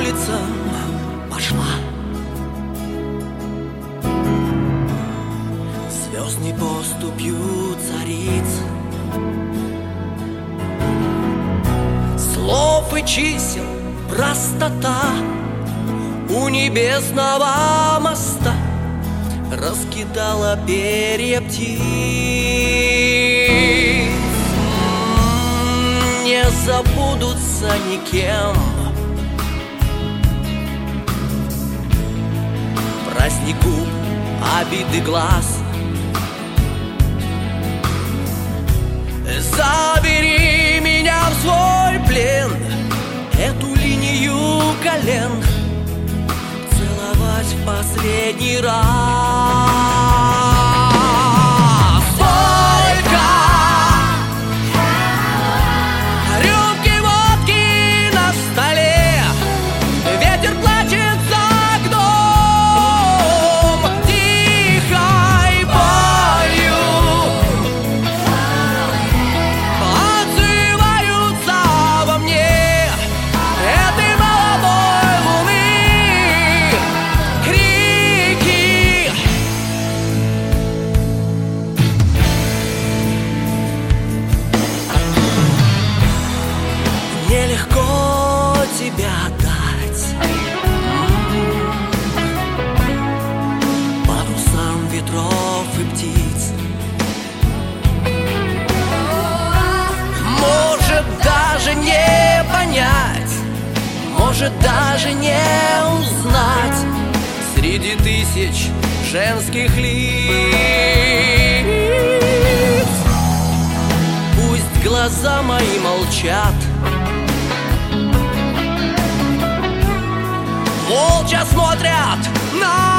улицам пошла. Звездной поступью царица, слов и чисел простота у небесного моста раскидала перья птиц. Не забудутся никем праздник губ, обиды глаз. Забери меня в свой плен, эту линию колен целовать в последний раз. Сколько рюмки водки на столе, ветер плачет за окном тихой болью, отзываются во мне этой молодой луны крики. Нелегко тебя отдать парусам ветров и птиц. Может даже не понять, может даже не узнать среди тысяч женских лиц. Пусть глаза мои молчат, молча смотрят на